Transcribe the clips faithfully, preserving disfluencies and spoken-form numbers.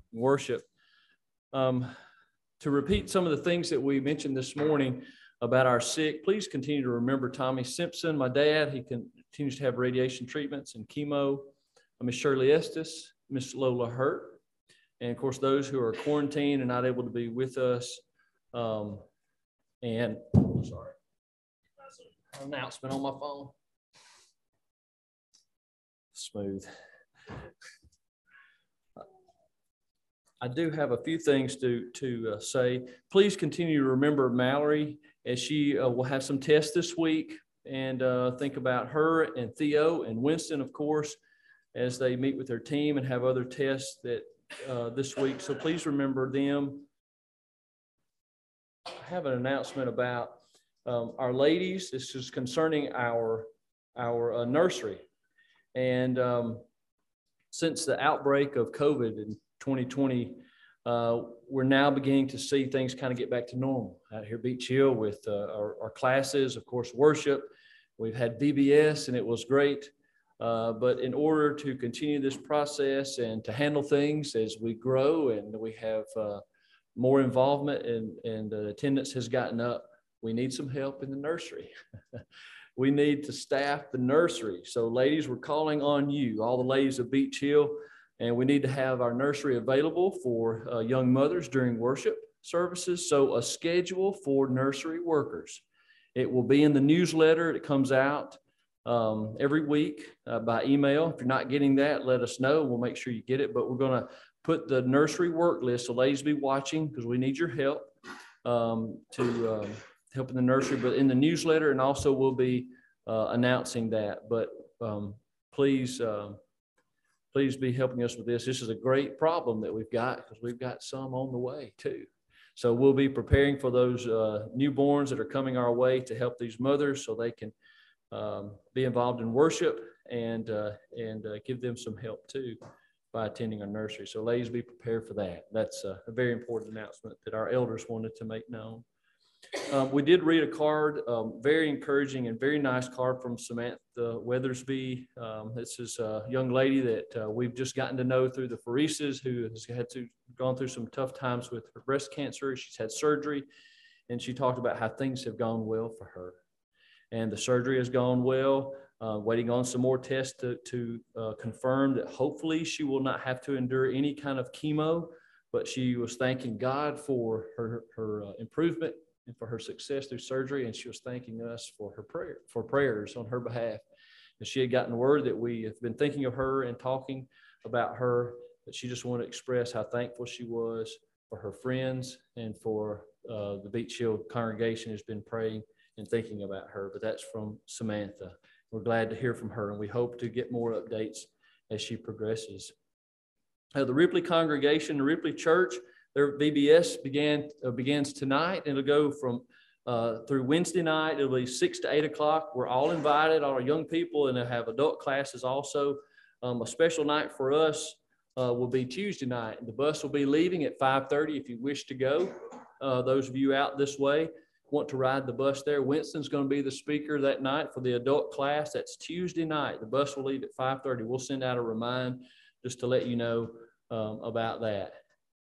worship. Um, to repeat some of the things that we mentioned this morning about our sick, please continue to remember Tommy Simpson, my dad. He continues to have radiation treatments and chemo. Miss Shirley Estes, Miss Lola Hurt, and of course those who are quarantined and not able to be with us. Um, and sorry, announcement on my phone. Smooth. I do have a few things to, to uh, say. Please continue to remember Mallory as she uh, will have some tests this week, and uh, think about her and Theo and Winston, of course, as they meet with their team and have other tests that uh, this week. So please remember them. I have an announcement about um, our ladies. This is concerning our, our uh, nursery. And um, since the outbreak of COVID in twenty twenty, uh, we're now beginning to see things kind of get back to normal out here at Beach Hill with uh, our, our classes, of course, worship. We've had V B S and it was great. Uh, but in order to continue this process and to handle things as we grow and we have uh, more involvement and, and uh, attendance has gotten up, we need some help in the nursery. We need to staff the nursery. So ladies, we're calling on you, all the ladies of Beach Hill, and we need to have our nursery available for uh, young mothers during worship services. So a schedule for nursery workers. It will be in the newsletter. It comes out um, every week uh, by email. If you're not getting that, let us know. We'll make sure you get it. But we're going to put the nursery work list. So ladies, be watching because we need your help um, to um, help in the nursery. But in the newsletter, and also we'll be uh, announcing that. But um, please, uh, please be helping us with this. This is a great problem that we've got because we've got some on the way too. So we'll be preparing for those uh, newborns that are coming our way to help these mothers so they can um, be involved in worship and, uh, and uh, give them some help too by attending our nursery. So ladies, be prepared for that. That's a, a very important announcement that our elders wanted to make known. Um, we did read a card, um, very encouraging and very nice card from Samantha Weathersby. Um, this is a young lady that uh, we've just gotten to know through the pheresis, who has had to gone through some tough times with her breast cancer. She's had surgery, and she talked about how things have gone well for her. And the surgery has gone well, uh, waiting on some more tests to, to uh, confirm that hopefully she will not have to endure any kind of chemo, but she was thanking God for her, her uh, improvement and for her success through surgery, and she was thanking us for her prayer, for prayers on her behalf. And she had gotten word that we have been thinking of her and talking about her, but she just wanted to express how thankful she was for her friends and for uh, the Beach Hill congregation has been praying and thinking about her. But that's from Samantha. We're glad to hear from her, and we hope to get more updates as she progresses. Uh, the Ripley congregation, the Ripley Church, their V B S began uh, begins tonight, and it'll go from uh, through Wednesday night. It'll be six to eight o'clock. We're all invited, all our young people, and they'll have adult classes also. Um, a special night for us uh, will be Tuesday night. The bus will be leaving at five thirty if you wish to go. Uh, those of you out this way want to ride the bus there. Winston's going to be the speaker that night for the adult class. That's Tuesday night. The bus will leave at five thirty. We'll send out a remind just to let you know um, about that.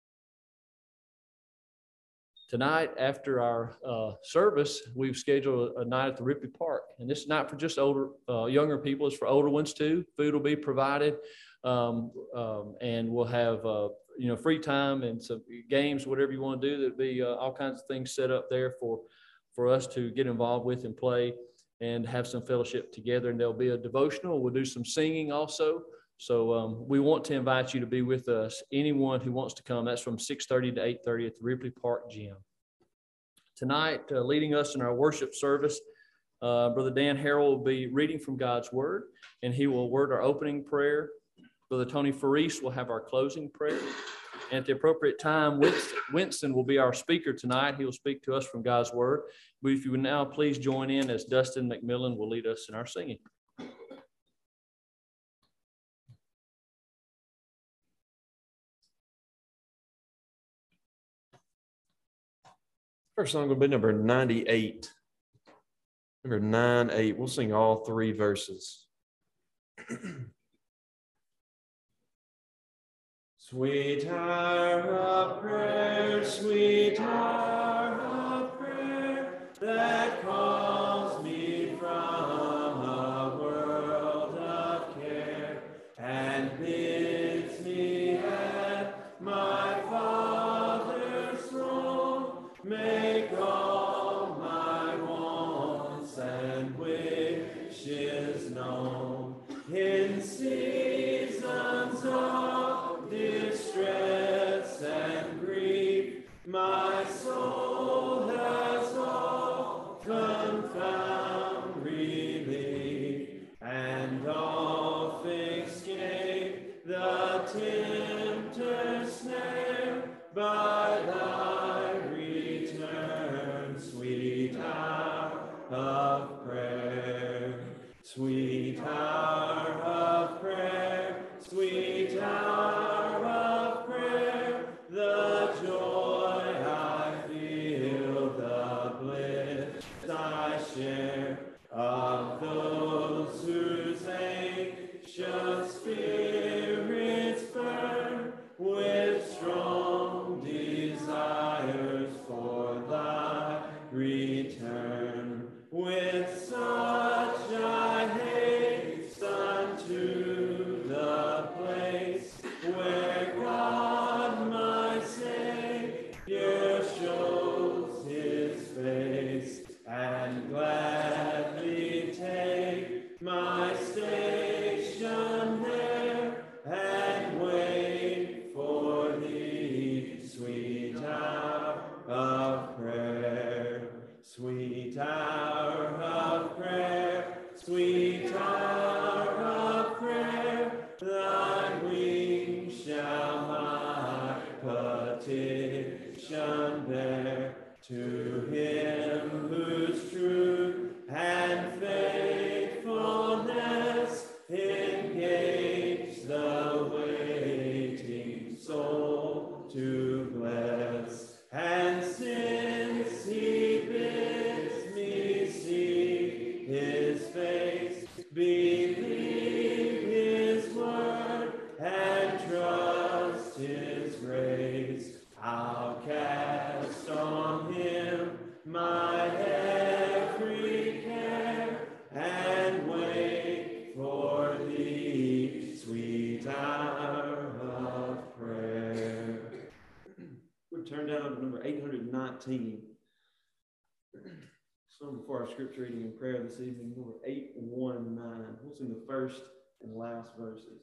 Tonight, after our uh, service, we've scheduled a night at the Ripley Park. And this is not for just older, uh, younger people. It's for older ones too. Food will be provided. Um, um, and we'll have, uh, you know, free time and some games, whatever you want to do. There'll be uh, all kinds of things set up there for, for us to get involved with and play and have some fellowship together. And there'll be a devotional. We'll do some singing also. So um, we want to invite you to be with us. Anyone who wants to come, that's from six thirty to eight thirty at the Ripley Park Gym. Tonight, uh, leading us in our worship service, uh, Brother Dan Harrell will be reading from God's Word, and he will word our opening prayer. Brother Tony Faris will have our closing prayer. And at the appropriate time, Winston, Winston will be our speaker tonight. He will speak to us from God's Word. But if you would now please join in as Dustin McMillan will lead us in our singing. First song will be number ninety-eight. Number nine, eight. We'll sing all three verses. Sweet hour of prayer, sweet hour of prayer, that calls me from a world of care, and bids me at my Father's throne make all my wants and wishes known. In seasons of distress and grief, my soul has often found relief, and oft escaped the tempter's snare by thy return, sweet hour of prayer. Sweet hour of prayer, sweet hour of prayer, the joy I feel, the bliss I share, of those whose anxious spirits burn with strong desires for thy return. With such I hasten to the place where God my Savior shows his face, and gladly take my station there and wait for thee, sweet hour of prayer. Sweet hour of prayer, sweet hour of prayer, thy wings shall my petition bear. To him whose truth and faithfulness engage the waiting soul to bless. And since he bids me see his face, believe his word and trust his grace, I'll cast on him my every care and wait for thee, sweet hour of prayer. We'll turn down to number eight hundred nineteen. Song before our scripture reading and prayer this evening, number eight one nine. We'll sing the first and last verses.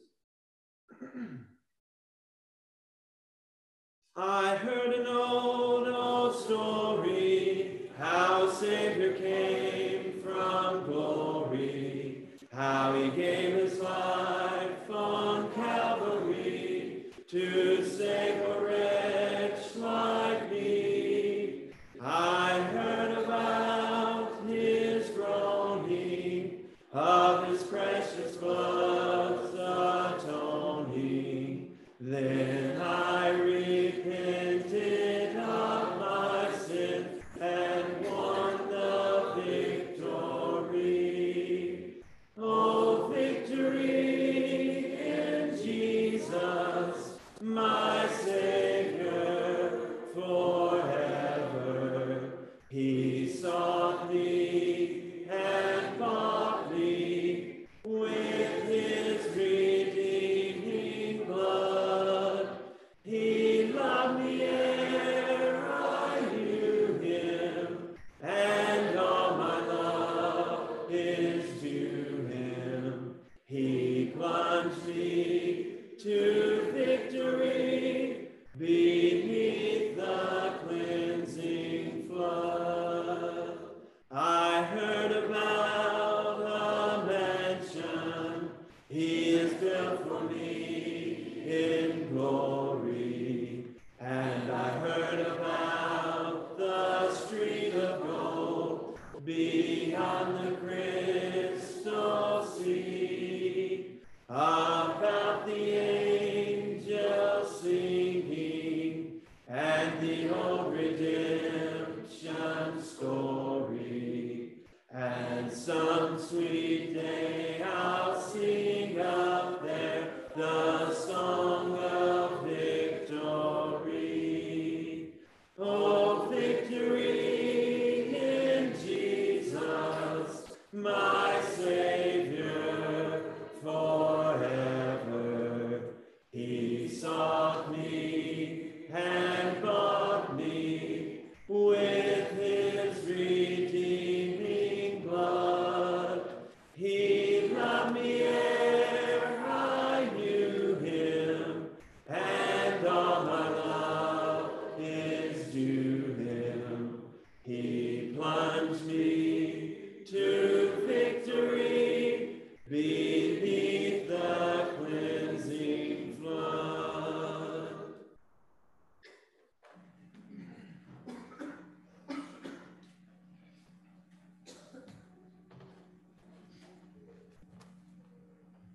I heard an old, old story, how Savior came from glory, how he gave his life on Calvary to save a wretch like me. I heard about his groaning, of his precious blood's atoning. Then I repented of my sin and won the victory. Oh, victory in Jesus, my Savior forever. He sought me and bought me with his redeeming blood. He loved me ere I knew him, and all my love is to him. He plunged me to victory beneath the cleansing flood. I heard about a mansion he has built for me in glory, and I heard about the street of gold beyond the crystal sea, about the angels singing and the old redemption story. And some sweet day I'll sing up there the song of victory.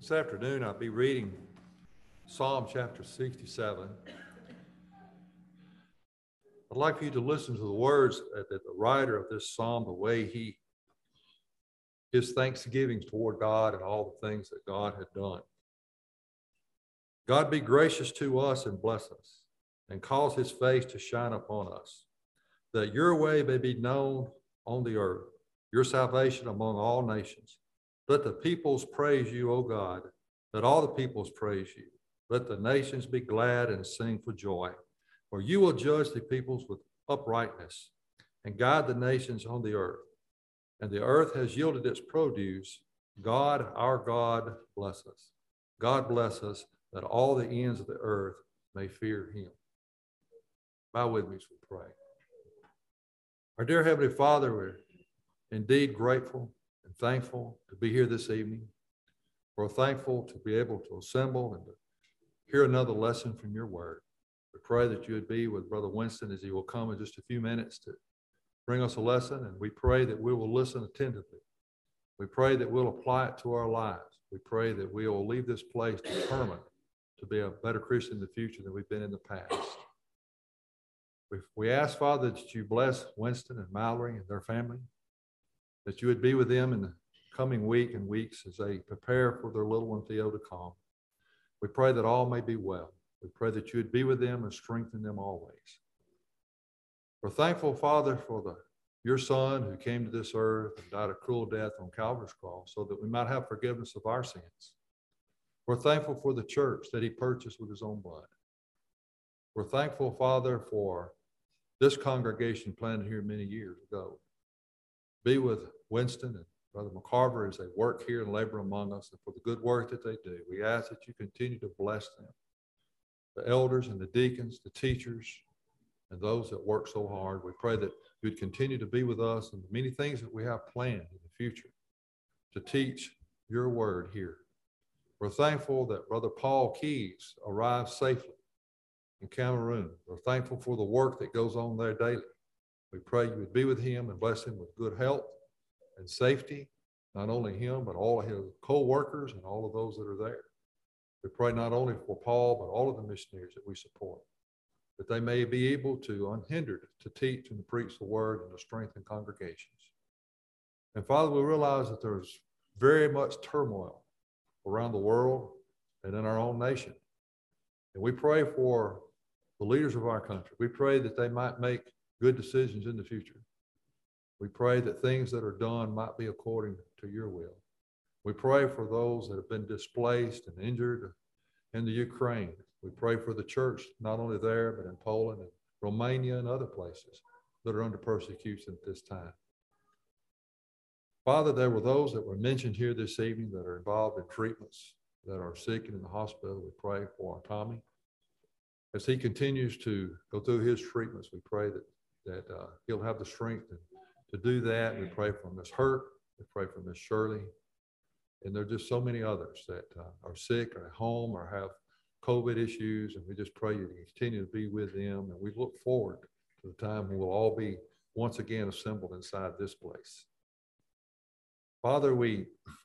This afternoon, I'll be reading Psalm chapter sixty-seven. I'd like for you to listen to the words that the writer of this psalm, the way he, his thanksgiving toward God and all the things that God had done. God be gracious to us and bless us, and cause his face to shine upon us, that your way may be known on the earth, your salvation among all nations. Let the peoples praise you, O God. Let all the peoples praise you. Let the nations be glad and sing for joy. For you will judge the peoples with uprightness and guide the nations on the earth. And the earth has yielded its produce. God, our God, bless us. God bless us, that all the ends of the earth may fear him. Bow with me as we pray. Our dear Heavenly Father, we're indeed grateful and thankful to be here this evening. We're thankful to be able to assemble and to hear another lesson from your word. We pray that you would be with Brother Winston as he will come in just a few minutes to bring us a lesson, and we pray that we will listen attentively. We pray that we'll apply it to our lives. We pray that we will leave this place determined to be a better Christian in the future than we've been in the past. We, we ask, Father, that you bless Winston and Mallory and their family, that you would be with them in the coming week and weeks as they prepare for their little one, Theo, to come. We pray that all may be well. We pray that you would be with them and strengthen them always. We're thankful, Father, for the, your Son who came to this earth and died a cruel death on Calvary's cross so that we might have forgiveness of our sins. We're thankful for the church that he purchased with his own blood. We're thankful, Father, for this congregation planted here many years ago. Be with Winston and Brother McCarver as they work here and labor among us, and for the good work that they do. We ask that you continue to bless them, the elders and the deacons, the teachers, and those that work so hard. We pray that you would continue to be with us and the many things that we have planned in the future to teach your word here. We're thankful that Brother Paul Keyes arrived safely in Cameroon. We're thankful for the work that goes on there daily. We pray you would be with him and bless him with good health and safety, not only him, but all of his co-workers and all of those that are there. We pray not only for Paul, but all of the missionaries that we support, that they may be able to, unhindered, to teach and to preach the word and to strengthen congregations. And Father, we realize that there's very much turmoil around the world and in our own nation. And we pray for the leaders of our country. We pray that they might make good decisions in the future. We pray that things that are done might be according to your will. We pray for those that have been displaced and injured in the Ukraine. We pray for the church, not only there, but in Poland and Romania and other places that are under persecution at this time. Father, there were those that were mentioned here this evening that are involved in treatments, that are sick and in the hospital. We pray for Tommy. As he continues to go through his treatments, we pray that, that uh, he'll have the strength to, to do that. We pray for Miss Hurt. We pray for Miss Shirley. And there are just so many others that uh, are sick or at home or have COVID issues. And we just pray you to continue to be with them. And we look forward to the time when we'll all be once again assembled inside this place. Father, we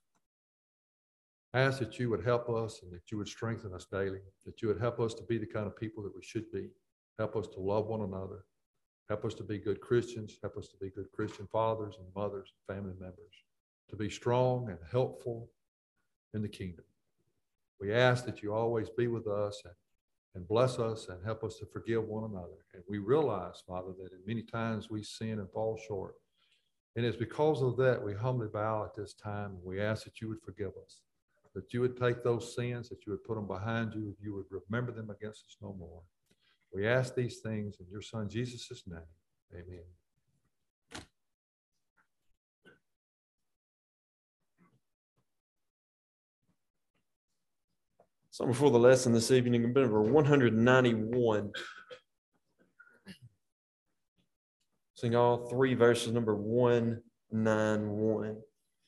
ask that you would help us and that you would strengthen us daily, that you would help us to be the kind of people that we should be, help us to love one another, help us to be good Christians, help us to be good Christian fathers and mothers and family members, to be strong and helpful in the kingdom. We ask that you always be with us and, and bless us and help us to forgive one another. And we realize, Father, that in many times we sin and fall short. And it's because of that we humbly bow at this time and we ask that you would forgive us, that you would take those sins, that you would put them behind you, that you would remember them against us no more. We ask these things in your Son, Jesus' name. Amen. So before the lesson this evening, a bit over one hundred ninety-one. Sing all three verses, number one ninety-one.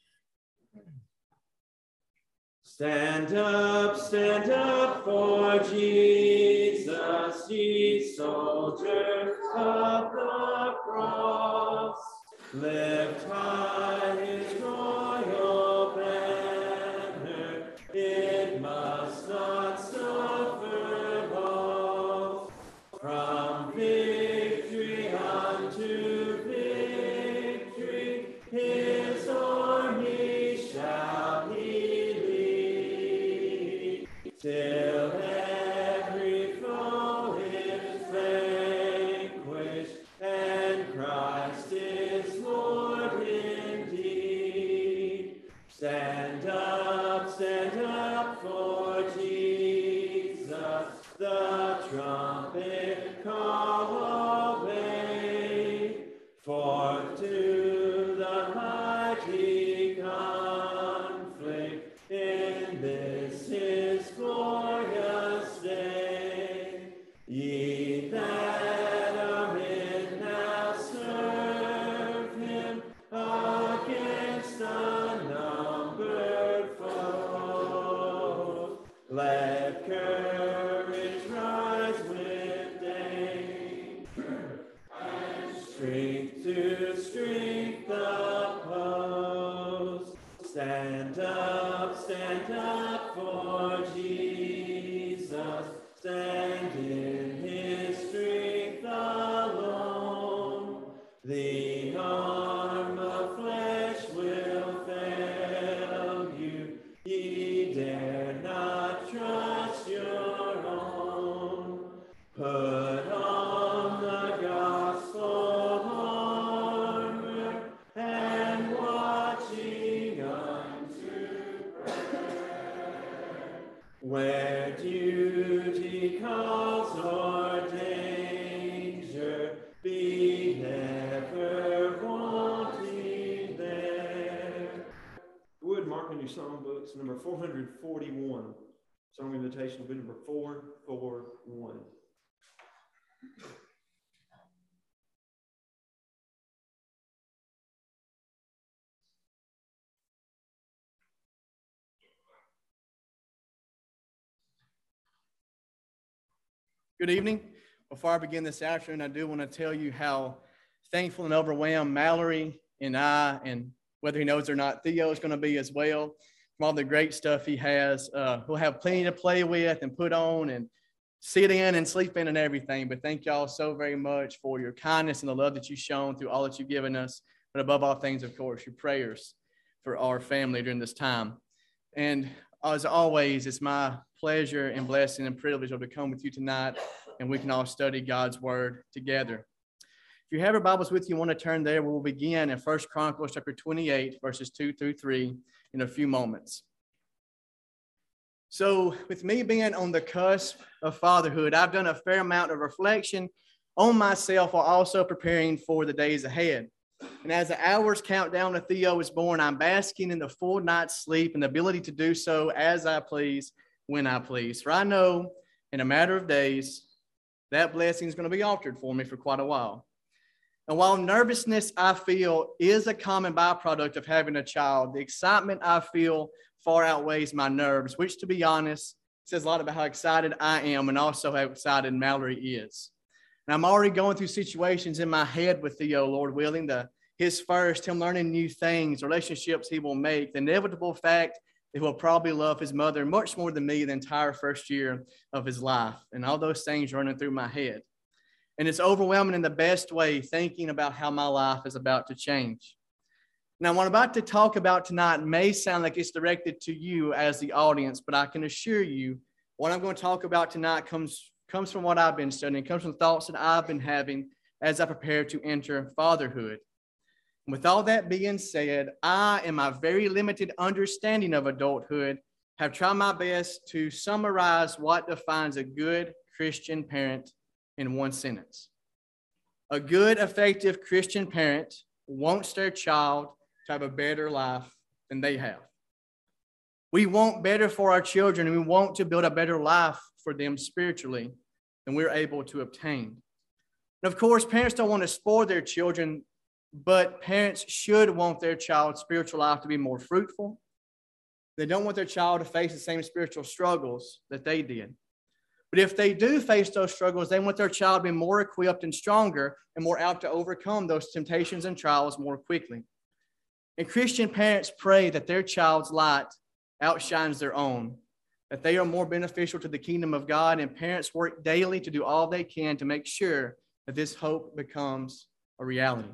Stand up, stand up for Jesus, ye soldiers of the cross. Lift high his royal banner. stand in his strength alone. The arm of flesh will fail you. Ye dare not trust your own. Put on the gospel armor and watching unto prayer. Where duty calls or danger, be never wanting there. Would mark in your songbooks number four hundred forty-one. Song invitation will be number four four one. Good evening. Before I begin this afternoon, I do want to tell you how thankful and overwhelmed Mallory and I, and whether he knows or not, Theo is going to be as well, from all the great stuff he has. Uh, he'll have plenty to play with and put on and sit in and sleep in and everything. But thank y'all so very much for your kindness and the love that you've shown through all that you've given us. But above all things, of course, your prayers for our family during this time. And as always, it's my pleasure and blessing and privilege to come with you tonight, and we can all study God's word together. If you have your Bibles with you, want to turn there, we'll begin in First Chronicles chapter twenty-eight, verses two through three in a few moments. So with me being on the cusp of fatherhood, I've done a fair amount of reflection on myself while also preparing for the days ahead. And as the hours count down to Theo was born, I'm basking in the full night's sleep and the ability to do so as I please, when I please. For I know in a matter of days, that blessing is going to be altered for me for quite a while. And while nervousness I feel is a common byproduct of having a child, the excitement I feel far outweighs my nerves, which, to be honest, says a lot about how excited I am and also how excited Mallory is. And I'm already going through situations in my head with Theo, Lord willing, the his first, him learning new things, relationships he will make, the inevitable fact that he'll probably love his mother much more than me the entire first year of his life. And all those things running through my head. And it's overwhelming in the best way, thinking about how my life is about to change. Now, what I'm about to talk about tonight may sound like it's directed to you as the audience, but I can assure you what I'm going to talk about tonight comes, comes from what I've been studying, comes from thoughts that I've been having as I prepare to enter fatherhood. With all that being said, I, in my very limited understanding of adulthood, have tried my best to summarize what defines a good Christian parent in one sentence. A good, effective Christian parent wants their child to have a better life than they have. We want better for our children, and we want to build a better life for them spiritually than we're able to obtain. And of course, parents don't want to spoil their children, but parents should want their child's spiritual life to be more fruitful. They don't want their child to face the same spiritual struggles that they did. But if they do face those struggles, they want their child to be more equipped and stronger and more out to overcome those temptations and trials more quickly. And Christian parents pray that their child's light outshines their own, that they are more beneficial to the kingdom of God, and parents work daily to do all they can to make sure that this hope becomes a reality.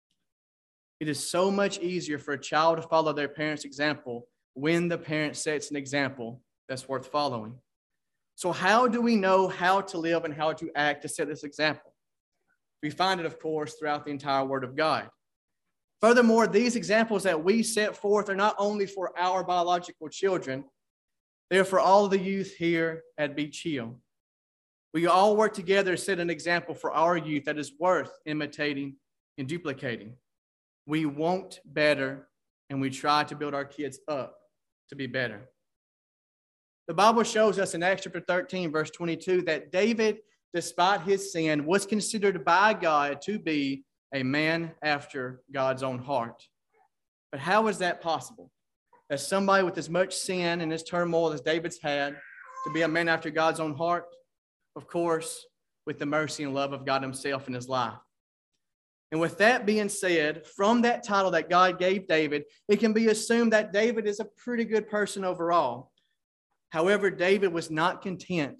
It is so much easier for a child to follow their parents' example when the parent sets an example that's worth following. So how do we know how to live and how to act to set this example? We find it, of course, throughout the entire Word of God. Furthermore, these examples that we set forth are not only for our biological children, they're for all of the youth here at Beach Hill. We all work together to set an example for our youth that is worth imitating and duplicating. We want better, and we try to build our kids up to be better. The Bible shows us in Acts chapter thirteen, verse twenty-two, that David, despite his sin, was considered by God to be a man after God's own heart. But how is that possible? That somebody with as much sin and as turmoil as David's had to be a man after God's own heart? Of course, with the mercy and love of God himself in his life. And with that being said, from that title that God gave David, it can be assumed that David is a pretty good person overall. However, David was not content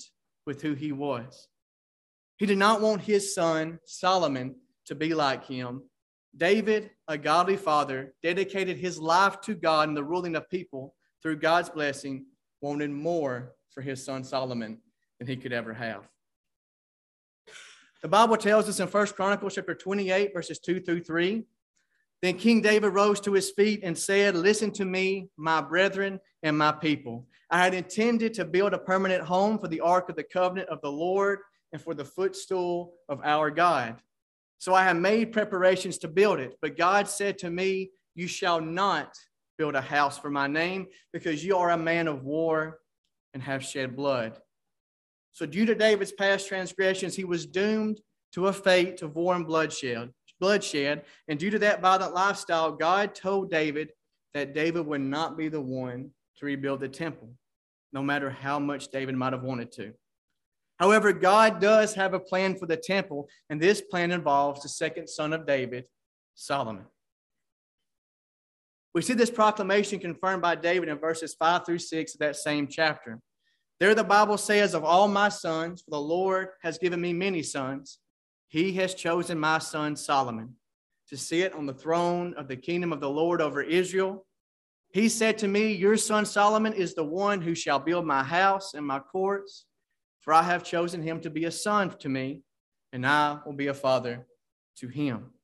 with who he was. He did not want his son, Solomon, to be like him. David, a godly father, dedicated his life to God and the ruling of people through God's blessing, wanted more for his son Solomon than he could ever have. The Bible tells us in First Chronicles chapter twenty-eight, verses two through three, then King David rose to his feet and said, "Listen to me, my brethren and my people. I had intended to build a permanent home for the ark of the covenant of the Lord and for the footstool of our God. So I have made preparations to build it. But God said to me, you shall not build a house for my name, because you are a man of war and have shed blood." So due to David's past transgressions, he was doomed to a fate of war and bloodshed. bloodshed. And due to that violent lifestyle, God told David that David would not be the one to rebuild the temple, no matter how much David might have wanted to. However, God does have a plan for the temple, and this plan involves the second son of David, Solomon. We see this proclamation confirmed by David in verses five through six of that same chapter. There the Bible says, "Of all my sons, for the Lord has given me many sons, he has chosen my son Solomon to sit on the throne of the kingdom of the Lord over Israel. He said to me, your son Solomon is the one who shall build my house and my courts, for I have chosen him to be a son to me, and I will be a father to him."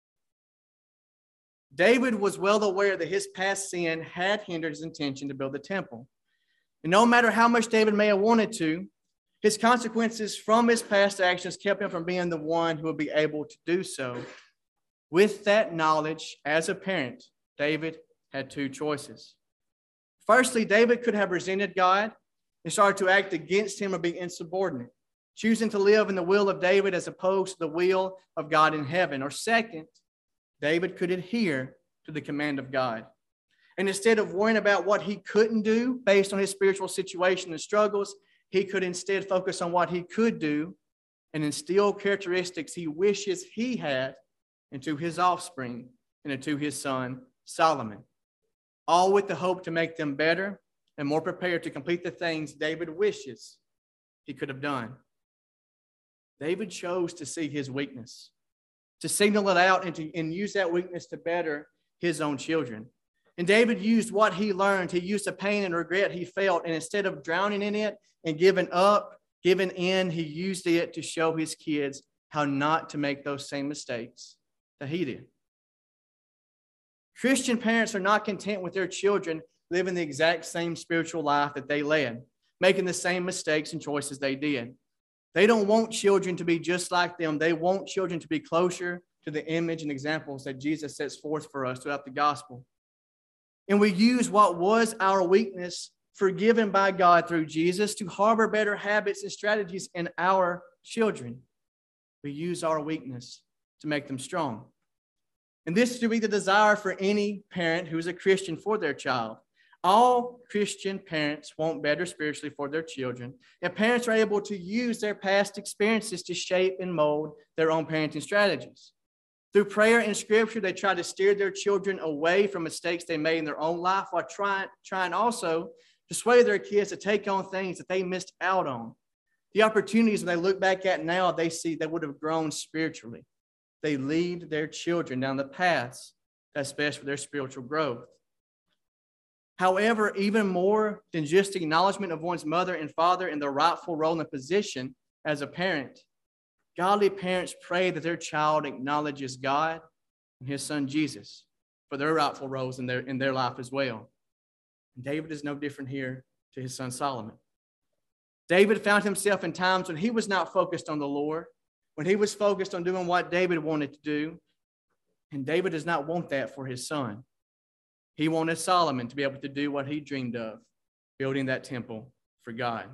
David was well aware that his past sin had hindered his intention to build the temple. And no matter how much David may have wanted to, his consequences from his past actions kept him from being the one who would be able to do so. With that knowledge, as a parent, David had two choices. Firstly, David could have resented God and started to act against him or be insubordinate, choosing to live in the will of David as opposed to the will of God in heaven. Or second, David could adhere to the command of God. And instead of worrying about what he couldn't do based on his spiritual situation and struggles, he could instead focus on what he could do and instill characteristics he wishes he had into his offspring and into his son Solomon, all with the hope to make them better and more prepared to complete the things David wishes he could have done. David chose to see his weakness, to signal it out and, to, and use that weakness to better his own children. And David used what he learned. He used the pain and regret he felt, and instead of drowning in it and giving up, giving in, he used it to show his kids how not to make those same mistakes that he did. Christian parents are not content with their children living the exact same spiritual life that they led, making the same mistakes and choices they did. They don't want children to be just like them. They want children to be closer to the image and examples that Jesus sets forth for us throughout the gospel. And we use what was our weakness, forgiven by God through Jesus, to harbor better habits and strategies in our children. We use our weakness to make them strong. And this should be the desire for any parent who is a Christian for their child. All Christian parents want better spiritually for their children, and parents are able to use their past experiences to shape and mold their own parenting strategies. Through prayer and scripture, they try to steer their children away from mistakes they made in their own life, while trying, trying also to sway their kids to take on things that they missed out on. The opportunities when they look back at now, they see they would have grown spiritually. They lead their children down the paths that's best for their spiritual growth. However, even more than just the acknowledgement of one's mother and father in their rightful role and position as a parent, godly parents pray that their child acknowledges God and his son Jesus for their rightful roles in their, in their life as well. And David is no different here to his son Solomon. David found himself in times when he was not focused on the Lord, when he was focused on doing what David wanted to do. And David does not want that for his son. He wanted Solomon to be able to do what he dreamed of, building that temple for God.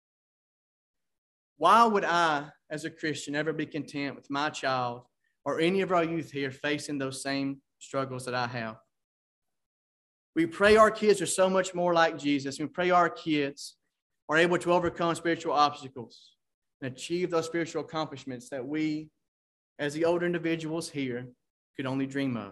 Why would I, as a Christian, ever be content with my child or any of our youth here facing those same struggles that I have? We pray our kids are so much more like Jesus. We pray our kids are able to overcome spiritual obstacles and achieve those spiritual accomplishments that we, as the older individuals here, could only dream of.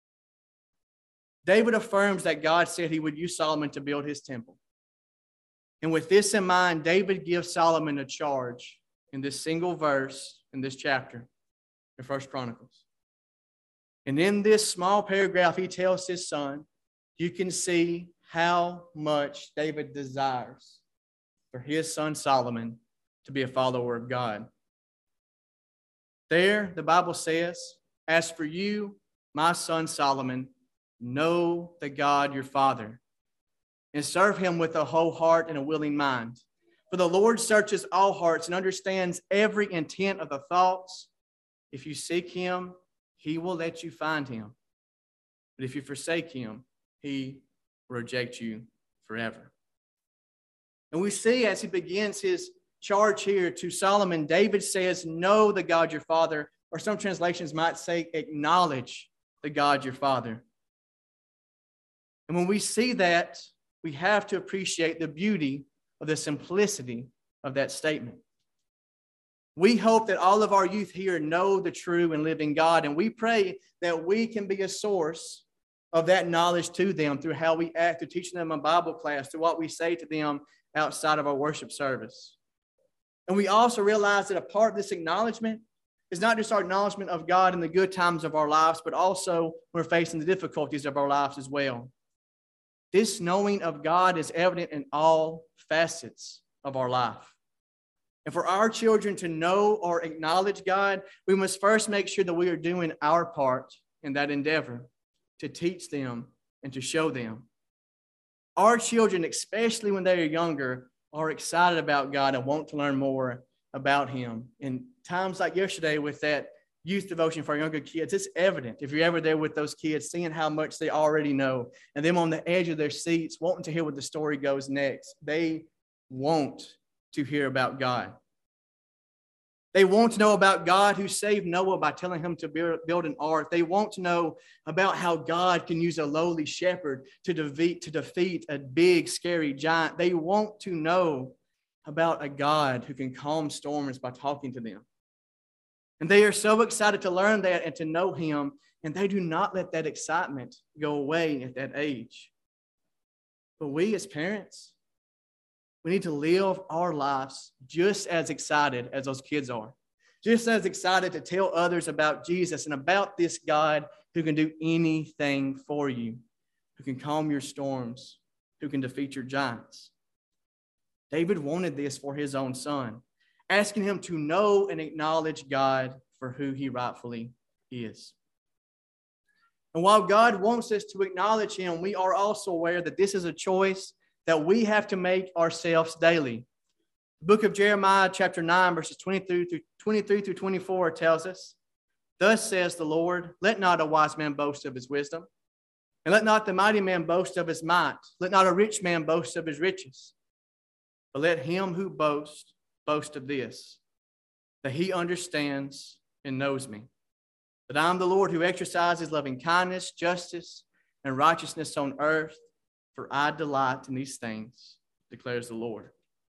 David affirms that God said he would use Solomon to build his temple. And with this in mind, David gives Solomon a charge in this single verse in this chapter in First Chronicles. And in this small paragraph, he tells his son, you can see how much David desires for his son Solomon to be a follower of God. There, the Bible says, as for you, my son Solomon, know the God your Father, and serve him with a whole heart and a willing mind. For the Lord searches all hearts and understands every intent of the thoughts. If you seek him, he will let you find him. But if you forsake him, he will reject you forever. And we see as he begins his charge here to Solomon, David says, know the God your Father, or some translations might say, acknowledge the God your Father. And when we see that, we have to appreciate the beauty of the simplicity of that statement. We hope that all of our youth here know the true and living God, and we pray that we can be a source of that knowledge to them through how we act, through teaching them a Bible class, through what we say to them outside of our worship service. And we also realize that a part of this acknowledgement is not just our acknowledgement of God in the good times of our lives, but also when we're facing the difficulties of our lives as well. This knowing of God is evident in all facets of our life. And for our children to know or acknowledge God, we must first make sure that we are doing our part in that endeavor to teach them and to show them. Our children, especially when they are younger, are excited about God and want to learn more about him. In times like yesterday with that youth devotion for younger kids, it's evident if you're ever there with those kids, seeing how much they already know and them on the edge of their seats wanting to hear what the story goes next. They want to hear about God. They want to know about God who saved Noah by telling him to build an ark. They want to know about how God can use a lowly shepherd to defeat, to defeat a big, scary giant. They want to know about a God who can calm storms by talking to them. And they are so excited to learn that and to know him, and they do not let that excitement go away at that age. But we as parents, we need to live our lives just as excited as those kids are. Just as excited to tell others about Jesus and about this God who can do anything for you, who can calm your storms, who can defeat your giants. David wanted this for his own son, asking him to know and acknowledge God for who he rightfully is. And while God wants us to acknowledge him, we are also aware that this is a choice that we have to make ourselves daily. The book of Jeremiah, chapter nine, verses twenty-three through twenty-three through twenty-four tells us, thus says the Lord, let not a wise man boast of his wisdom, and let not the mighty man boast of his might. Let not a rich man boast of his riches. But let him who boasts boast of this, that he understands and knows me, that I am the Lord who exercises loving kindness, justice, and righteousness on earth, for I delight in these things, declares the Lord.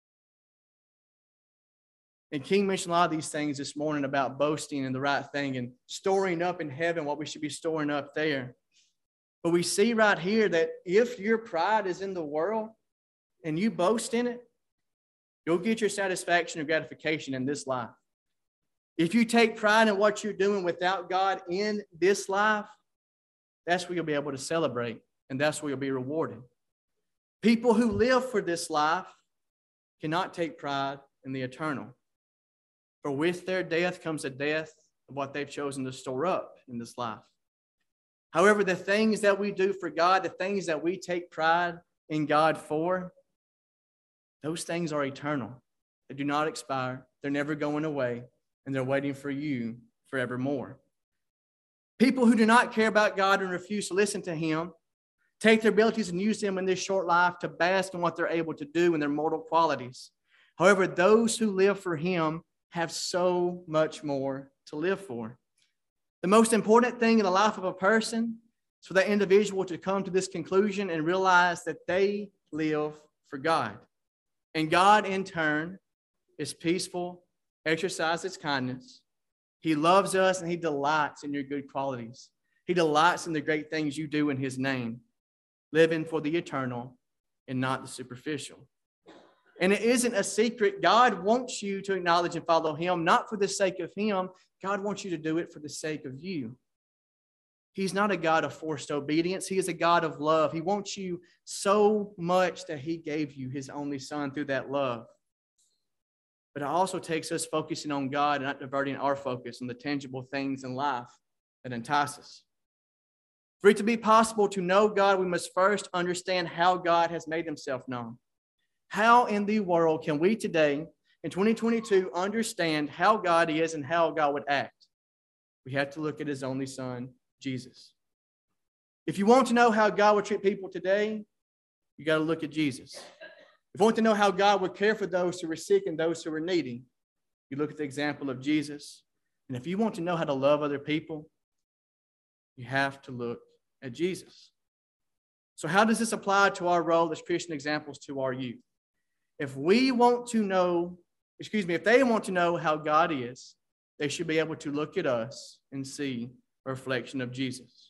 And King mentioned a lot of these things this morning about boasting and the right thing and storing up in heaven what we should be storing up there. But we see right here that if your pride is in the world and you boast in it, you'll get your satisfaction or gratification in this life. If you take pride in what you're doing without God in this life, that's where you'll be able to celebrate, and that's where you'll be rewarded. People who live for this life cannot take pride in the eternal. For with their death comes a death of what they've chosen to store up in this life. However, the things that we do for God, the things that we take pride in God for, those things are eternal. They do not expire. They're never going away, and they're waiting for you forevermore. People who do not care about God and refuse to listen to him take their abilities and use them in this short life to bask in what they're able to do in their mortal qualities. However, those who live for him have so much more to live for. The most important thing in the life of a person is for that individual to come to this conclusion and realize that they live for God. And God, in turn, is peaceful, exercises kindness. He loves us and he delights in your good qualities. He delights in the great things you do in his name, living for the eternal and not the superficial. And it isn't a secret. God wants you to acknowledge and follow him, not for the sake of him. God wants you to do it for the sake of you. He's not a God of forced obedience. He is a God of love. He wants you so much that he gave you his only son through that love. But it also takes us focusing on God and not diverting our focus on the tangible things in life that entice us. For it to be possible to know God, we must first understand how God has made himself known. How in the world can we today, in twenty twenty-two, understand how God is and how God would act? We have to look at his only son, Jesus. If you want to know how God would treat people today, you got to look at Jesus. If you want to know how God would care for those who are sick and those who are needy, you look at the example of Jesus. And if you want to know how to love other people, you have to look at Jesus. So how does this apply to our role as Christian examples to our youth? If we want to know, excuse me, if they want to know how God is, they should be able to look at us and see a reflection of Jesus.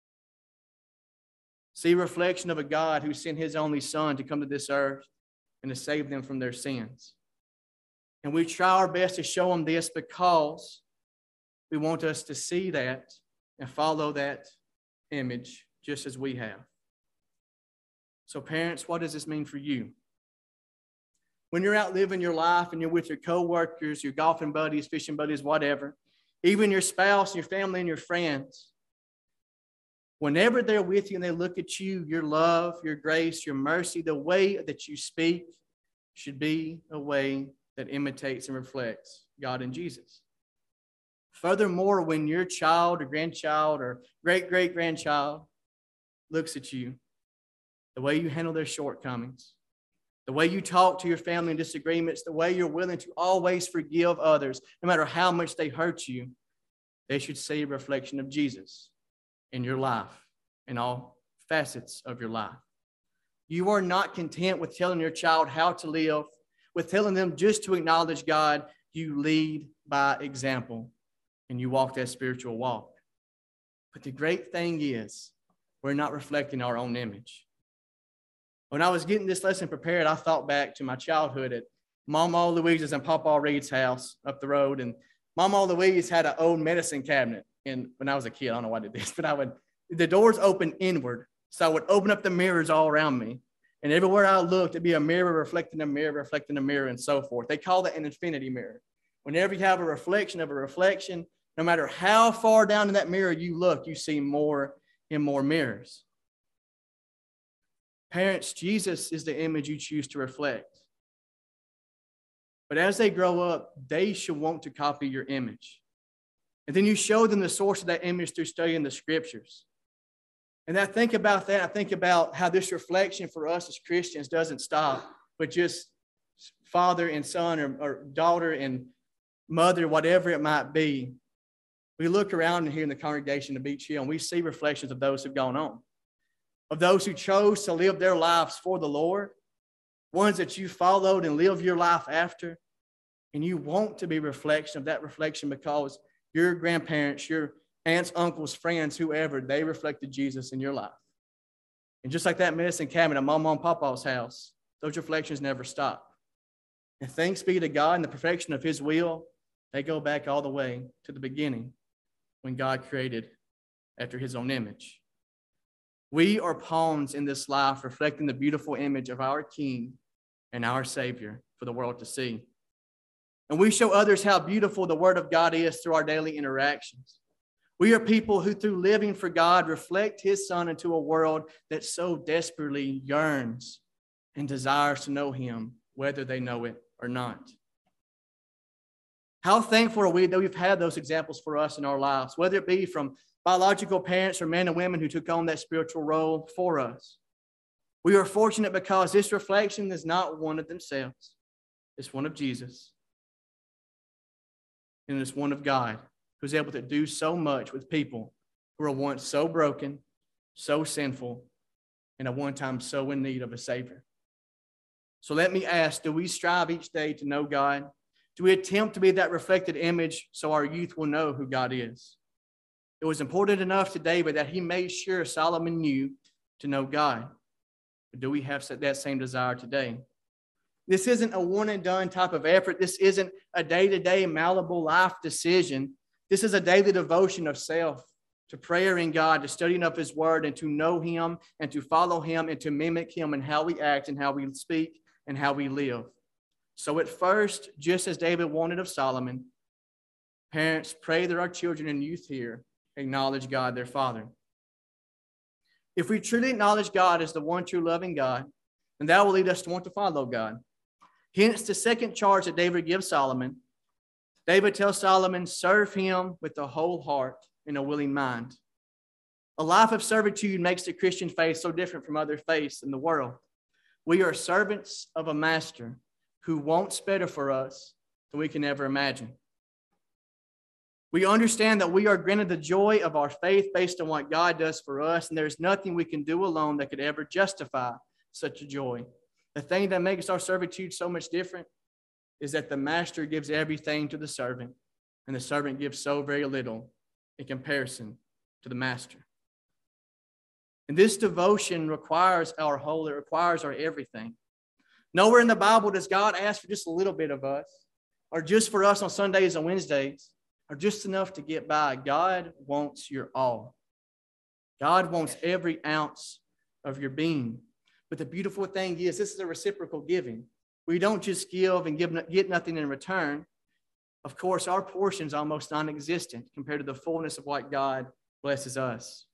See a reflection of a God who sent his only son to come to this earth and to save them from their sins. And we try our best to show them this because we want us to see that and follow that image just as we have. So parents, what does this mean for you? When you're out living your life and you're with your coworkers, your golfing buddies, fishing buddies, whatever, even your spouse, your family, and your friends, whenever they're with you and they look at you, your love, your grace, your mercy, the way that you speak should be a way that imitates and reflects God and Jesus. Furthermore, when your child or grandchild or great-great-grandchild looks at you, the way you handle their shortcomings, the way you talk to your family in disagreements, the way you're willing to always forgive others, no matter how much they hurt you, they should see a reflection of Jesus in your life, in all facets of your life. You are not content with telling your child how to live, with telling them just to acknowledge God. You lead by example, and you walk that spiritual walk. But the great thing is, we're not reflecting our own image. When I was getting this lesson prepared, I thought back to my childhood at Mama Louise's and Papa Reed's house up the road. And Mama Louise had an old medicine cabinet. And when I was a kid, I don't know why I did this, but I would, the doors open inward. So I would open up the mirrors all around me. And everywhere I looked, it'd be a mirror reflecting a mirror, reflecting a mirror, and so forth. They call that an infinity mirror. Whenever you have a reflection of a reflection, no matter how far down in that mirror you look, you see more and more mirrors. Parents, Jesus is the image you choose to reflect. But as they grow up, they should want to copy your image. And then you show them the source of that image through studying the scriptures. And I think about that. I think about how this reflection for us as Christians doesn't stop, but just father and son or, or daughter and mother, whatever it might be. We look around here in the congregation of Beach Hill and we see reflections of those who've gone on, of those who chose to live their lives for the Lord, ones that you followed and live your life after. And you want to be a reflection of that reflection because your grandparents, your aunts, uncles, friends, whoever, they reflected Jesus in your life. And just like that medicine cabinet at Mama and Papa's house, those reflections never stop. And thanks be to God and the perfection of his will, they go back all the way to the beginning when God created after his own image. We are pawns in this life reflecting the beautiful image of our King and our Savior for the world to see. And we show others how beautiful the Word of God is through our daily interactions. We are people who, through living for God, reflect his Son into a world that so desperately yearns and desires to know him, whether they know it or not. How thankful are we that we've had those examples for us in our lives, whether it be from biological parents or men and women who took on that spiritual role for us. We are fortunate because this reflection is not one of themselves. It's one of Jesus. And it's one of God, who's able to do so much with people who were once so broken, so sinful, and at one time so in need of a Savior. So let me ask, do we strive each day to know God? Do we attempt to be that reflected image so our youth will know who God is? It was important enough to David that he made sure Solomon knew to know God. But do we have that same desire today? This isn't a one and done type of effort. This isn't a day-to-day malleable life decision. This is a daily devotion of self to prayer in God, to studying of his word, and to know him and to follow him and to mimic him in how we act and how we speak and how we live. So at first, just as David wanted of Solomon, parents, pray that our children and youth here acknowledge God, their Father. If we truly acknowledge God as the one true loving God, then that will lead us to want to follow God. Hence the second charge that David gives Solomon. David tells Solomon, serve him with a whole heart and a willing mind. A life of servitude makes the Christian faith so different from other faiths in the world. We are servants of a master who wants better for us than we can ever imagine. We understand that we are granted the joy of our faith based on what God does for us, and there's nothing we can do alone that could ever justify such a joy. The thing that makes our servitude so much different is that the master gives everything to the servant, and the servant gives so very little in comparison to the master. And this devotion requires our whole, it requires our everything. Nowhere in the Bible does God ask for just a little bit of us, or just for us on Sundays and Wednesdays, or just enough to get by. God wants your all. God wants every ounce of your being. But the beautiful thing is, this is a reciprocal giving. We don't just give and give, get nothing in return. Of course, our portion is almost non-existent compared to the fullness of what God blesses us.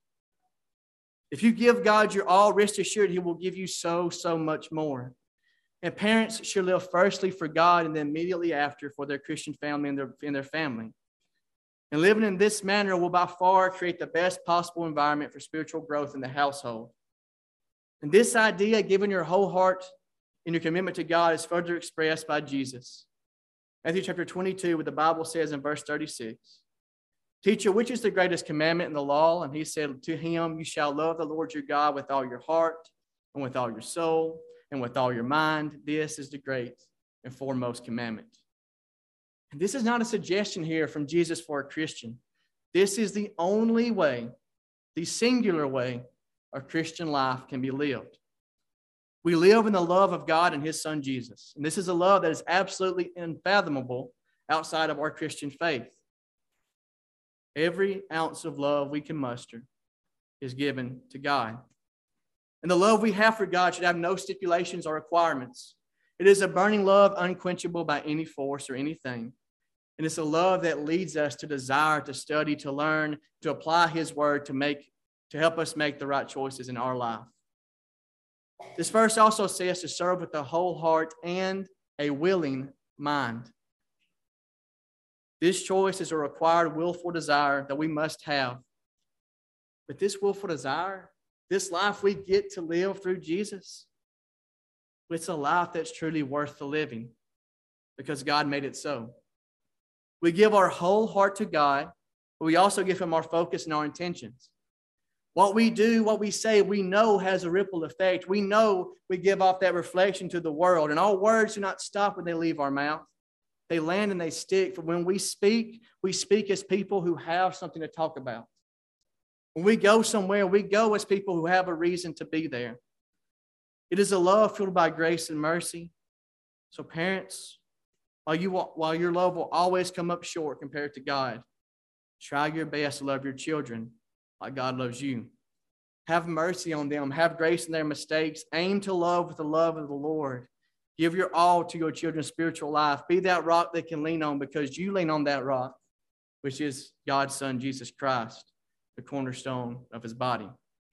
If you give God your all, rest assured he will give you so, so much more. And parents should live firstly for God and then immediately after for their Christian family and their, and their family. And living in this manner will by far create the best possible environment for spiritual growth in the household. And this idea, giving your whole heart in your commitment to God, is further expressed by Jesus. Matthew chapter twenty-two, where the Bible says in verse thirty-six, Teacher, which is the greatest commandment in the law? And he said to him, you shall love the Lord your God with all your heart and with all your soul and with all your mind. This is the great and foremost commandment. And this is not a suggestion here from Jesus for a Christian. This is the only way, the singular way, our Christian life can be lived. We live in the love of God and his son Jesus. And this is a love that is absolutely unfathomable outside of our Christian faith. Every ounce of love we can muster is given to God. And the love we have for God should have no stipulations or requirements. It is a burning love, unquenchable by any force or anything. And it's a love that leads us to desire, to study, to learn, to apply his word, to make, to help us make the right choices in our life. This verse also says to serve with a whole heart and a willing mind. This choice is a required willful desire that we must have. But this willful desire, this life we get to live through Jesus, it's a life that's truly worth the living because God made it so. We give our whole heart to God, but we also give him our focus and our intentions. What we do, what we say, we know has a ripple effect. We know we give off that reflection to the world. And our words do not stop when they leave our mouth. They land and they stick. For when we speak, we speak as people who have something to talk about. When we go somewhere, we go as people who have a reason to be there. It is a love fueled by grace and mercy. So parents, while, you, while your love will always come up short compared to God, try your best to love your children like God loves you. Have mercy on them. Have grace in their mistakes. Aim to love with the love of the Lord. Give your all to your children's spiritual life. Be that rock they can lean on because you lean on that rock, which is God's Son, Jesus Christ, the cornerstone of his body.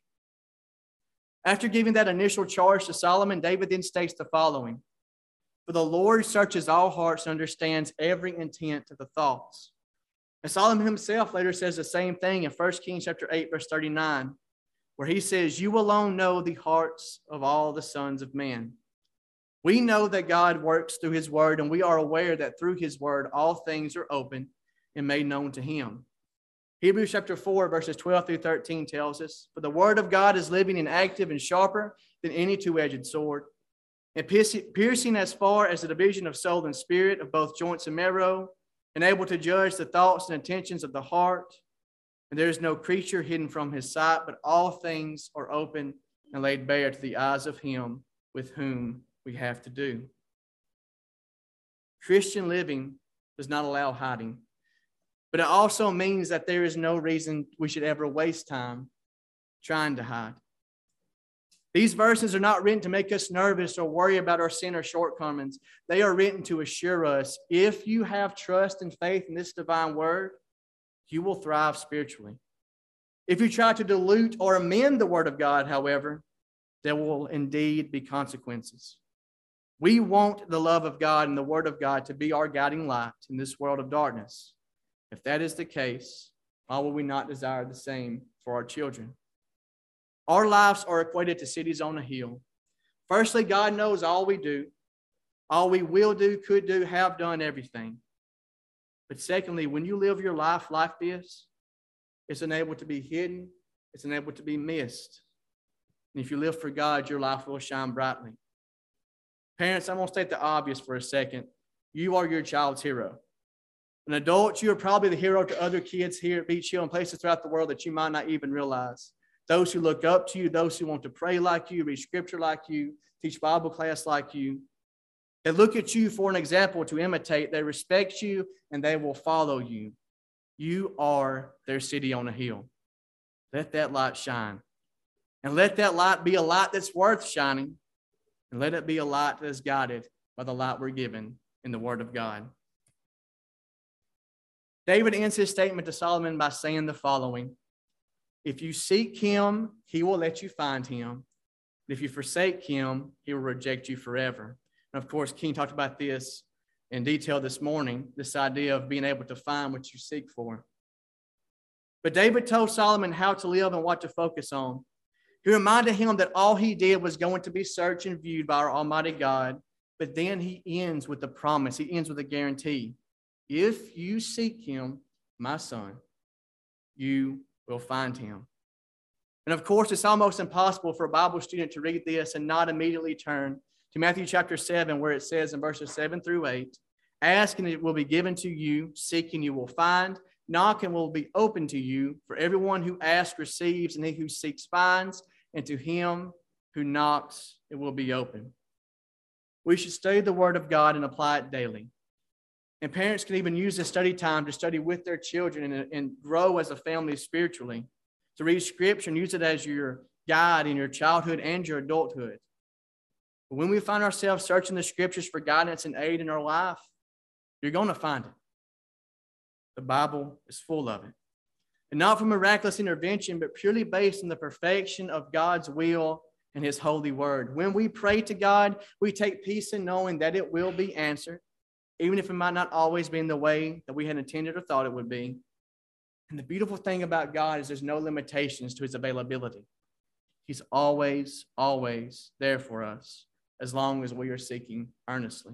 After giving that initial charge to Solomon, David then states the following. For the Lord searches all hearts and understands every intent of the thoughts. And Solomon himself later says the same thing in First Kings chapter eight, verse thirty-nine, where he says, you alone know the hearts of all the sons of men. We know that God works through his word, and we are aware that through his word, all things are open and made known to him. Hebrews chapter four, verses twelve through thirteen tells us, for the word of God is living and active and sharper than any two-edged sword, and piercing as far as the division of soul and spirit, of both joints and marrow, and able to judge the thoughts and intentions of the heart. And there is no creature hidden from his sight, but all things are open and laid bare to the eyes of him with whom we have to do. Christian living does not allow hiding. But it also means that there is no reason we should ever waste time trying to hide. These verses are not written to make us nervous or worry about our sin or shortcomings. They are written to assure us, if you have trust and faith in this divine word, you will thrive spiritually. If you try to dilute or amend the word of God, however, there will indeed be consequences. We want the love of God and the word of God to be our guiding light in this world of darkness. If that is the case, why will we not desire the same for our children? Our lives are equated to cities on a hill. Firstly, God knows all we do, all we will do, could do, have done, everything. But secondly, when you live your life like this, it's unable to be hidden, it's unable to be missed. And if you live for God, your life will shine brightly. Parents, I'm going to state the obvious for a second. You are your child's hero. An adult, you are probably the hero to other kids here at Beach Hill and places throughout the world that you might not even realize. Those who look up to you, those who want to pray like you, read scripture like you, teach Bible class like you. They look at you for an example to imitate. They respect you and they will follow you. You are their city on a hill. Let that light shine. And let that light be a light that's worth shining. And let it be a light that is guided by the light we're given in the Word of God. David ends his statement to Solomon by saying the following: if you seek him, he will let you find him. If you forsake him, he will reject you forever. And of course, King talked about this in detail this morning, this idea of being able to find what you seek for. But David told Solomon how to live and what to focus on. He reminded him that all he did was going to be searched and viewed by our Almighty God. But then he ends with a promise. He ends with a guarantee. If you seek him, my son, you will find him. And of course, it's almost impossible for a Bible student to read this and not immediately turn to Matthew chapter seven, where it says in verses seven through eight, ask and it will be given to you, seek and you will find, knock and will be open to you. For everyone who asks receives, and he who seeks finds, and to him who knocks it will be open. We should study the Word of God and apply it daily. And parents can even use this study time to study with their children and, and grow as a family spiritually, to read Scripture and use it as your guide in your childhood and your adulthood. But when we find ourselves searching the Scriptures for guidance and aid in our life, you're going to find it. The Bible is full of it. And not from miraculous intervention, but purely based on the perfection of God's will and His holy word. When we pray to God, we take peace in knowing that it will be answered, even if it might not always be in the way that we had intended or thought it would be. And the beautiful thing about God is there's no limitations to His availability. He's always, always there for us, as long as we are seeking earnestly.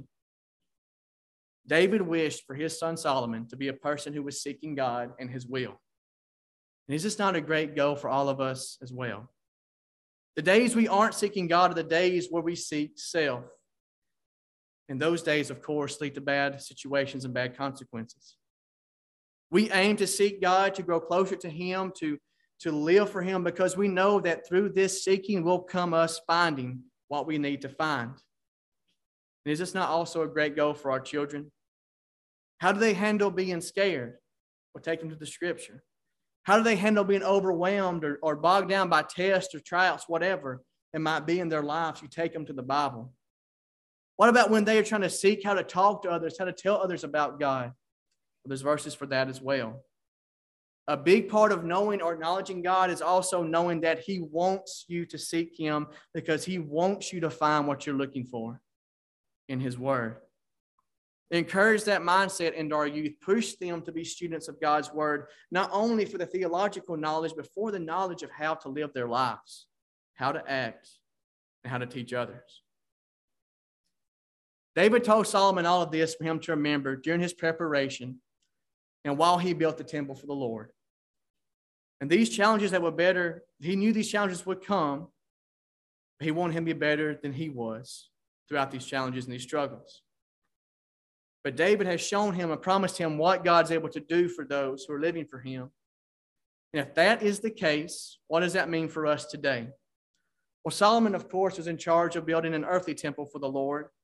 David wished for his son Solomon to be a person who was seeking God and His will. And is this not a great goal for all of us as well? The days we aren't seeking God are the days where we seek self. And those days, of course, lead to bad situations and bad consequences. We aim to seek God, to grow closer to Him, to, to live for Him, because we know that through this seeking will come us finding what we need to find. And is this not also a great goal for our children? How do they handle being scared? Well, take them to the Scripture. How do they handle being overwhelmed or, or bogged down by tests or trials, whatever it might be in their lives? You take them to the Bible. What about when they are trying to seek how to talk to others, how to tell others about God? Well, there's verses for that as well. A big part of knowing or acknowledging God is also knowing that He wants you to seek Him, because He wants you to find what you're looking for in His Word. Encourage that mindset into our youth. Push them to be students of God's Word, not only for the theological knowledge, but for the knowledge of how to live their lives, how to act, and how to teach others. David told Solomon all of this for him to remember during his preparation and while he built the temple for the Lord. And these challenges that were better, he knew these challenges would come, but he wanted him to be better than he was throughout these challenges and these struggles. But David has shown him and promised him what God's able to do for those who are living for Him. And if that is the case, what does that mean for us today? Well, Solomon, of course, was in charge of building an earthly temple for the Lord.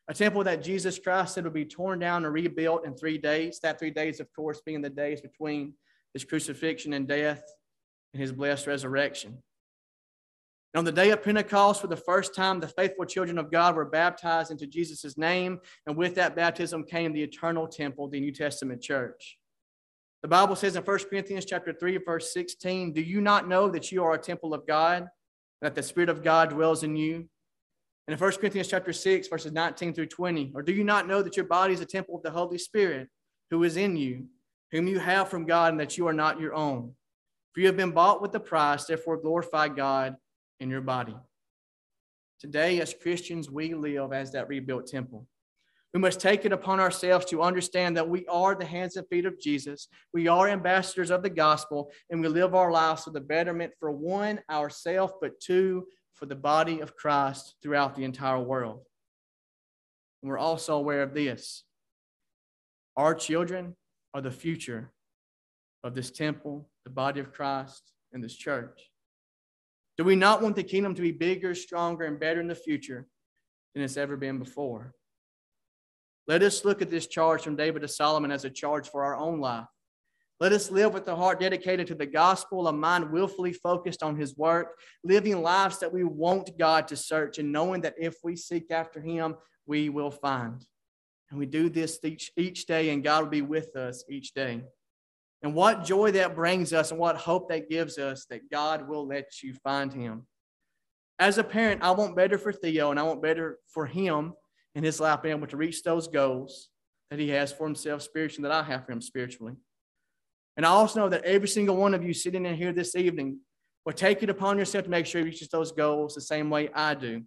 A temple that Jesus Christ said would be torn down and rebuilt in three days. That three days, of course, being the days between his crucifixion and death and his blessed resurrection. And on the day of Pentecost, for the first time, the faithful children of God were baptized into Jesus' name. And with that baptism came the eternal temple, the New Testament church. The Bible says in First Corinthians chapter three, verse sixteen, do you not know that you are a temple of God, that the Spirit of God dwells in you? And in First Corinthians chapter six, verses nineteen through twenty, or do you not know that your body is a temple of the Holy Spirit who is in you, whom you have from God, and that you are not your own? For you have been bought with a price, therefore glorify God in your body. Today, as Christians, we live as that rebuilt temple. We must take it upon ourselves to understand that we are the hands and feet of Jesus. We are ambassadors of the gospel, and we live our lives for the betterment for one, ourselves, but two, for the body of Christ throughout the entire world. And we're also aware of this. Our children are the future of this temple, the body of Christ, and this church. Do we not want the kingdom to be bigger, stronger, and better in the future than it's ever been before? Let us look at this charge from David to Solomon as a charge for our own life. Let us live with a heart dedicated to the gospel, a mind willfully focused on his work, living lives that we want God to search, and knowing that if we seek after him, we will find. And we do this each, each day, and God will be with us each day. And what joy that brings us, and what hope that gives us, that God will let you find him. As a parent, I want better for Theo, and I want better for him in his life, being able to reach those goals that he has for himself spiritually, that I have for him spiritually. And I also know that every single one of you sitting in here this evening will take it upon yourself to make sure you reach those goals the same way I do.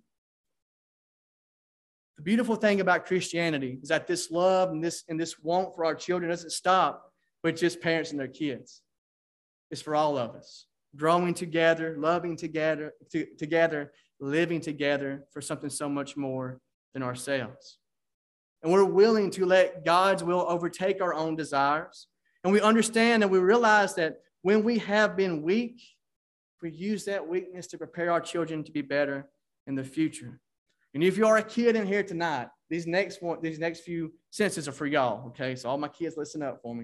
The beautiful thing about Christianity is that this love and this, and this want for our children doesn't stop with just parents and their kids. It's for all of us. Growing together, loving together, to, together, living together for something so much more than ourselves. And we're willing to let God's will overtake our own desires. And we understand and we realize that when we have been weak, we use that weakness to prepare our children to be better in the future. And if you are a kid in here tonight, these next one, these next few sentences are for y'all, okay? So all my kids, listen up for me.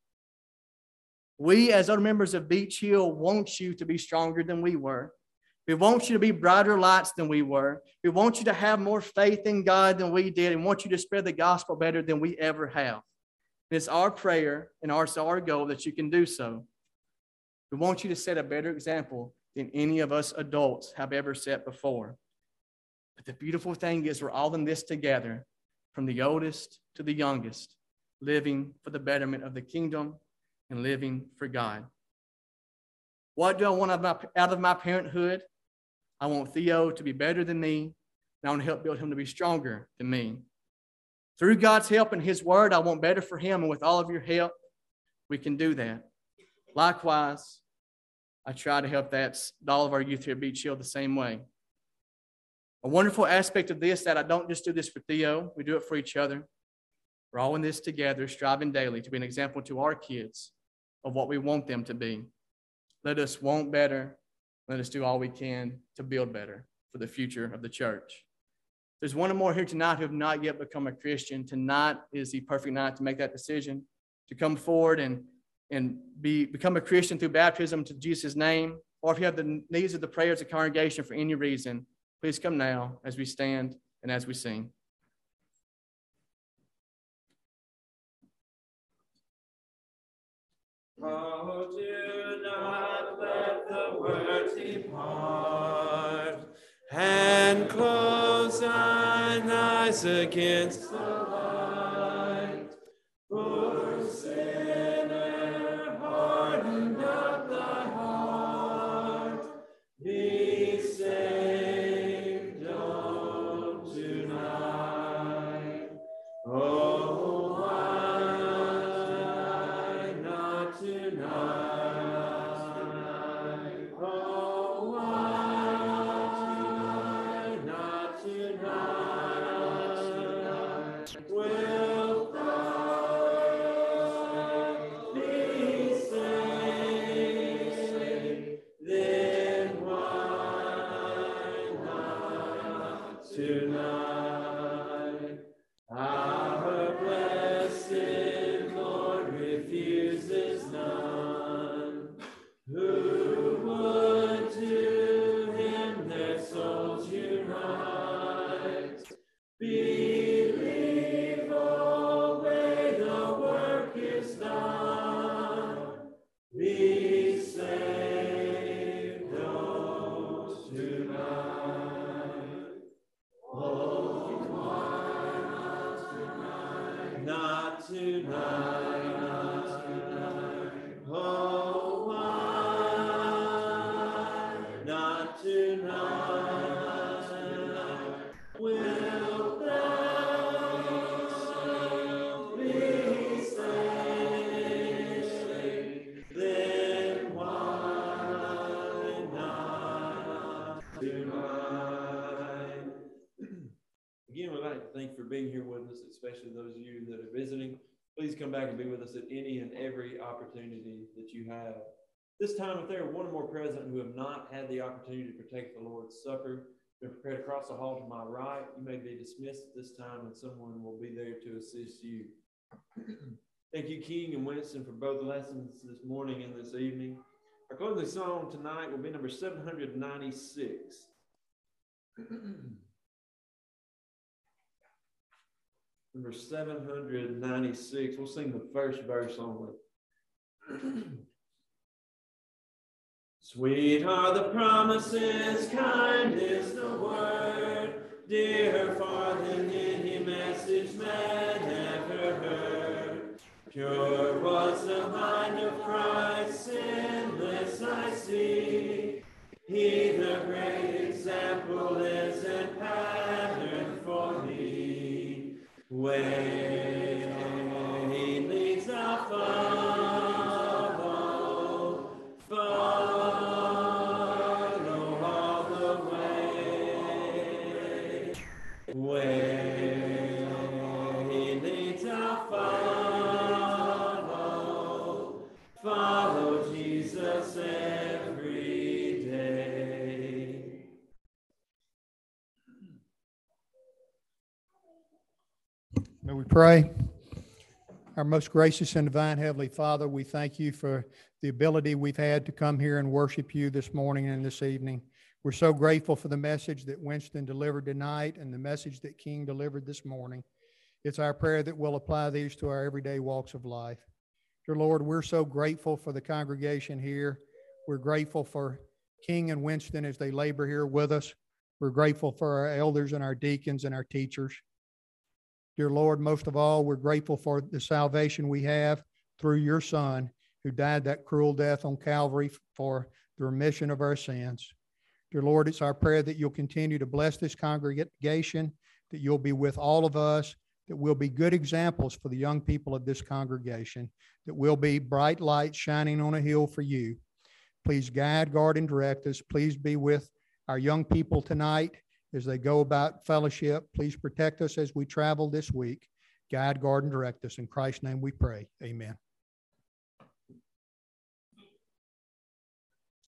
We, as other members of Beach Hill, want you to be stronger than we were. We want you to be brighter lights than we were. We want you to have more faith in God than we did, and want you to spread the gospel better than we ever have. It's our prayer and our, our goal that you can do so. We want you to set a better example than any of us adults have ever set before. But the beautiful thing is we're all in this together, from the oldest to the youngest, living for the betterment of the kingdom and living for God. What do I want out of my parenthood? I want Theo to be better than me, and I want to help build him to be stronger than me. Through God's help and his word, I want better for him, and with all of your help, we can do that. Likewise, I try to help that all of our youth here at Beach Hill the same way. A wonderful aspect of this that I don't just do this for Theo, we do it for each other. We're all in this together, striving daily to be an example to our kids of what we want them to be. Let us want better. Let us do all we can to build better for the future of the church. There's one or more here tonight who have not yet become a Christian. Tonight is the perfect night to make that decision, to come forward and, and be, become a Christian through baptism to Jesus' name. Or if you have the needs of the prayers of the congregation for any reason, please come now as we stand and as we sing. Oh, do not let the words depart, and close thine eyes against the light. Poor sinner, harden not thy heart. Be saved, oh, tonight. Oh, why not tonight? Oh, why not tonight? tonight, not tonight. Oh, why not tonight, tonight? Will thou be saved? Then why not tonight? Again, we'd like to thank you for being here with us, especially those of you that are visiting. Please come back and be with us at any and every opportunity that you have. This time, if there are one or more present who have not had the opportunity to partake of the Lord's Supper, they're prepared across the hall to my right. You may be dismissed at this time, and someone will be there to assist you. Thank you, King and Winston, for both lessons this morning and this evening. Our closing song tonight will be number seven hundred ninety-six. Number seven hundred ninety-six. We'll sing the first verse only. Sweet are the promises, kind is the word, dearer far than any message man ever heard. Pure was the mind of Christ, sinless I see. He the great example is and pattern for me. Where he leads, I'll follow, follow all the way. Where he leads, I'll follow, follow Jesus every day. May we pray? Our most gracious and divine Heavenly Father, we thank you for the ability we've had to come here and worship you this morning and this evening. We're so grateful for the message that Winston delivered tonight and the message that King delivered this morning. It's our prayer that we'll apply these to our everyday walks of life. Dear Lord, we're so grateful for the congregation here. We're grateful for King and Winston as they labor here with us. We're grateful for our elders and our deacons and our teachers. Dear Lord, most of all, we're grateful for the salvation we have through your Son, who died that cruel death on Calvary for the remission of our sins. Dear Lord, it's our prayer that you'll continue to bless this congregation, that you'll be with all of us, that we'll be good examples for the young people of this congregation, that we'll be bright lights shining on a hill for you. Please guide, guard, and direct us. Please be with our young people tonight as they go about fellowship. Please protect us as we travel this week. Guide, guard, and direct us. In Christ's name we pray. Amen.